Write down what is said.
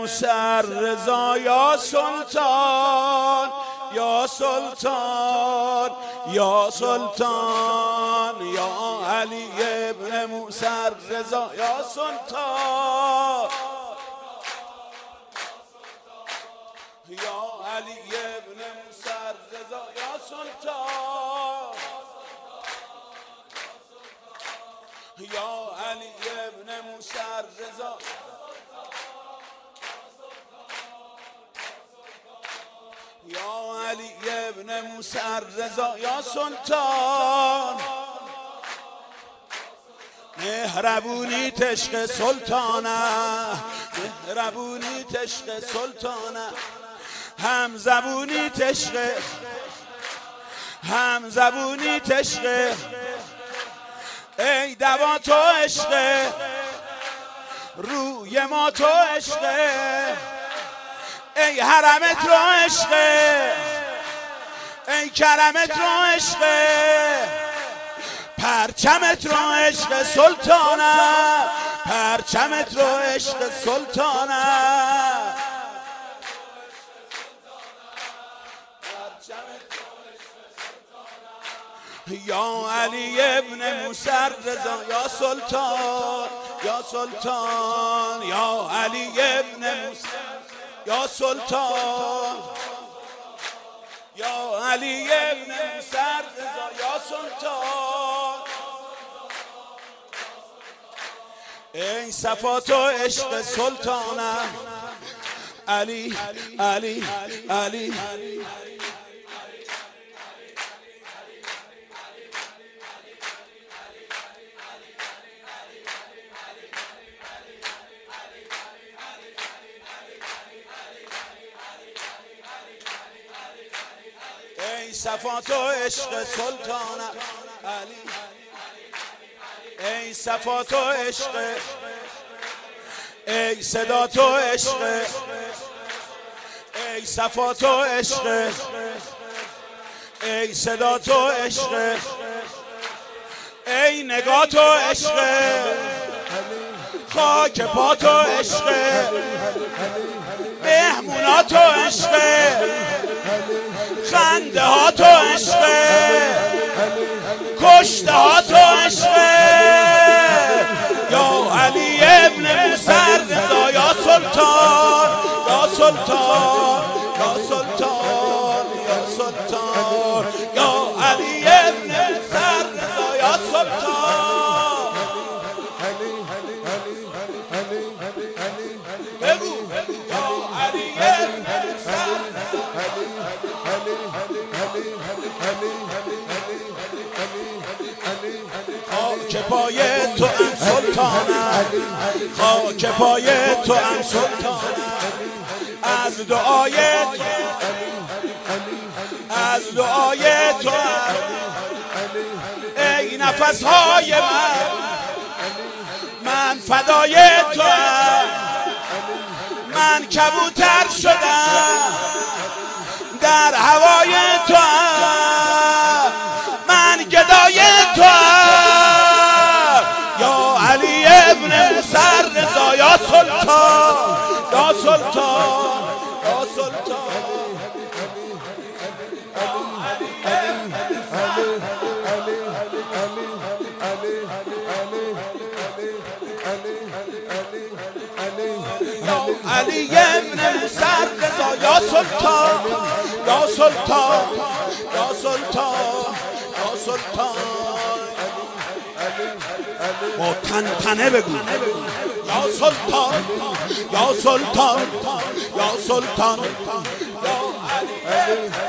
موسی رضا یا سلطان یا سلطان یا سلطان یا علی ابن موسی رضا یا سلطان یا علی ابن موسی رضا یا سلطان یا علی ابن موسی رضا یا علی ابن موسی رضا یا سلطان مهربونی عشق سلطانه مهربونی عشق سلطانه هم زبونی عشق هم زبونی عشق ای دوا تو عشق روی ما تو عشق ای حرمت رو عشق ای کرمت رو عشق پرچمت رو عشق سلطانه پرچمت رو عشق سلطانه یا علی ابن موسی رضا یا سلطان یا سلطان یا علی ابن موسی یا سلطان یا علی ابن موسی رضا یا سلطان ای صفات و عشق سلطانه علی علی علی ای صفات و عشق سلطانه علی ای صفات و عشق ای صدا تو عشق ای صفات و عشق ای صدا تو عشق ای نگاه تو عشق خاک پا تو عشق مهمونا تو عشق خنده ها تو عشق کشته ها تو عشق یا علی ابن موسی رضا یا سلطان یا سلطان یا سلطان یا سلطان یا علی ابن موسی رضا یا سلطان بگو یا علی ابن خاک پای تو ام سلطانه خاک پای تو ام سلطانه از دعای تو ای نفس های من فدای تو من کبوتر شدم در هوای تو من گدای تو یا علی ابن موسی رضا یا سلطان یا سلطان یا سلطان علی ابن موسی رضا یا سلطان یا سلطان یا سلطان یا سلطان با تنه بگو یا سلطان یا سلطان یا سلطان یا علی